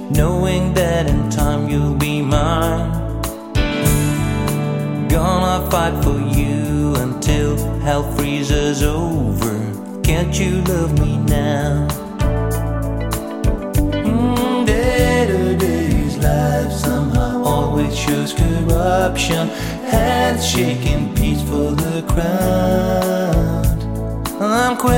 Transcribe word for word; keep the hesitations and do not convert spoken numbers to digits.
knowing that in time you'll be mine. Gonna fight for you until hell freezes over. Can't you love me now? Mm, day-to-day's life somehow always shows corruption. Hands shaking peace for the crowd. I'm quit